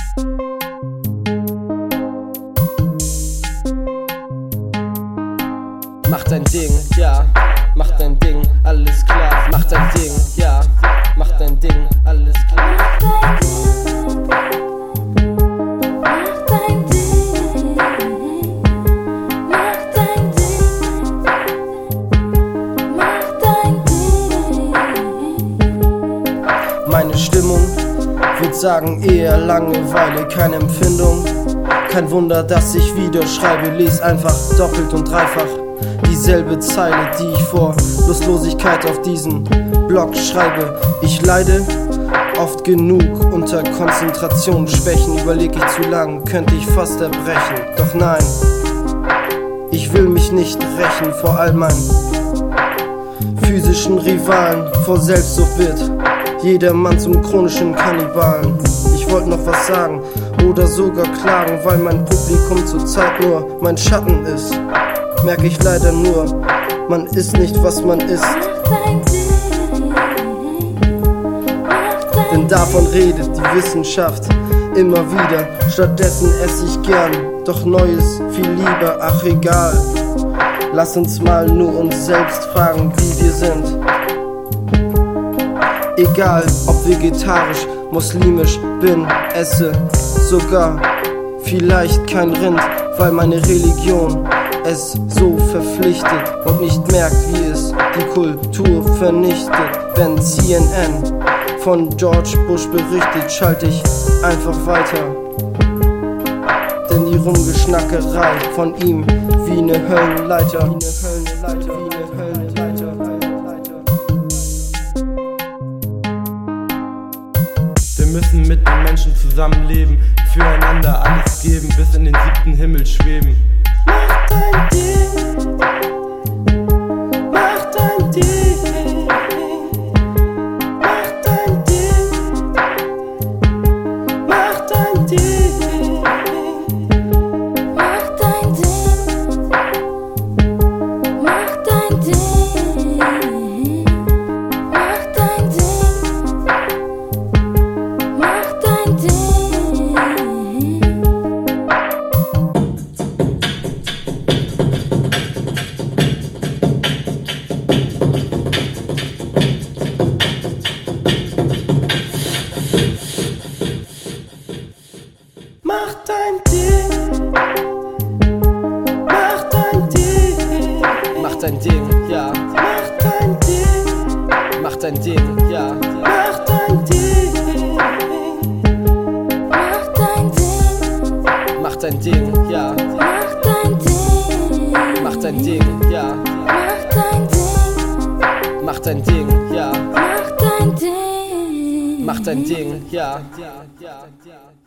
Mach dein Ding, ja, mach dein Ding, alles klar. Mach dein Ding, ja, mach dein Ding, alles klar. Meine Stimmung, würd sagen eher Langeweile, keine Empfindung. Kein Wunder, dass ich wieder schreibe, les einfach doppelt und dreifach dieselbe Zeile, die ich vor Lustlosigkeit auf diesen Blog schreibe. Ich leide oft genug unter Konzentrationsschwächen, überleg ich zu lang, könnte ich fast erbrechen. Doch nein, ich will mich nicht rächen vor all meinen physischen Rivalen. Vor Selbstsucht wird jeder Mann zum chronischen Kannibalen. Ich wollte noch was sagen oder sogar klagen, weil mein Publikum zurzeit nur mein Schatten ist. Merke ich leider nur, man ist nicht, was man ist. Denn davon redet die Wissenschaft immer wieder. Stattdessen esse ich gern, doch Neues viel lieber. Ach egal, lass uns mal nur uns selbst fragen, wie wir sind. Egal, ob vegetarisch, muslimisch bin, esse sogar vielleicht kein Rind, weil meine Religion es so verpflichtet und nicht merkt, wie es die Kultur vernichtet. Wenn CNN von George Bush berichtet, schalte ich einfach weiter. Denn die Rumgeschnackerei von ihm wie ne Höllenleiter. Wir müssen mit den Menschen zusammenleben, füreinander alles geben, bis in den 7. Himmel schweben. Mach dein Ding, mach dein Ding, mach dein Ding, mach dein Ding, mach dein Ding, mach dein Ding, mach dein Ding, mach dein Ding. mach dein Ding, mach dein Ding, Mach dein Ding, ja, mach dein Ding, mach dein Ding, ja. mach dein Ding, Mach dein Ding, Mach dein Ding, ja, mach dein Ding, mach dein Ding, ja, mach dein Ding, mach dein Ding, ja, mach dein Ding, mach dein Ding, ja.